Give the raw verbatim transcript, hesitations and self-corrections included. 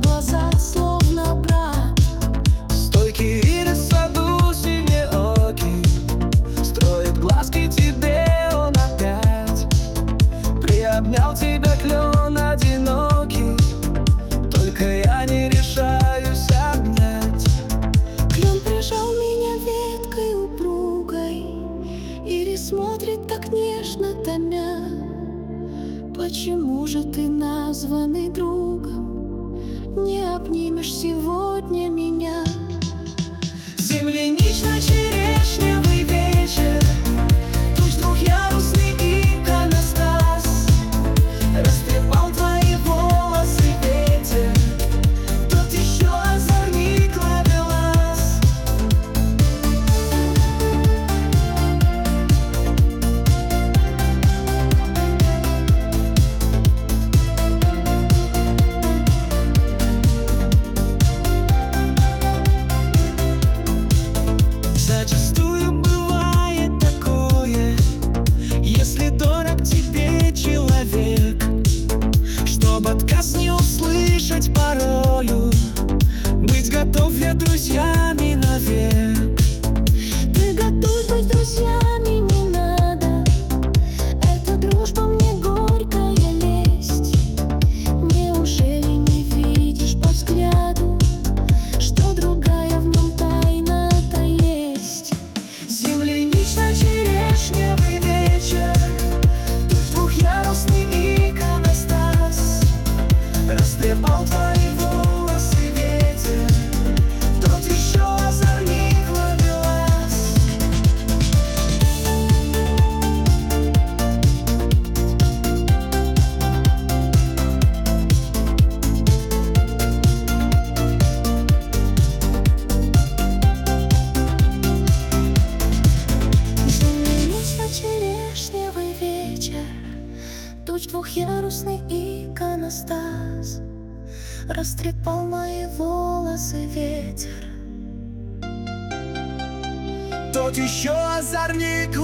глаза, словно брат. Стойкий ирис в саду синеокий, строит глазки тебе он опять. Приобнял тебя клен одинокий, только я не решаюсь обнять. Клен прижал меня веткой упругой, ирис смотрит так нежно, томя. Почему же ты, названный другом, не обнимешь сегодня меня? Землянично-черешневый вечер, туч двухъярусный иконостас, растрепал твои волосы ветер, тот еще озорник ловелас. Зачастую бывает такое, если дорог тебе человек, чтоб отказ не услышать порою, быть готов я друзьями навек. Ты готов быть друзьями, не надо. Эта дружба мне горькая лесть. Неужели не видишь по взгляду, что другая в нем тайна-то есть? Землянично-черешневый вечер, туч двухъярусный иконостас, растрепал твои волосы ветер, тот еще озорник ловелас. Землянично-черешневый вечер, туч двухъярусный иконостас, растрепал мои волосы ветер. Тот еще озорник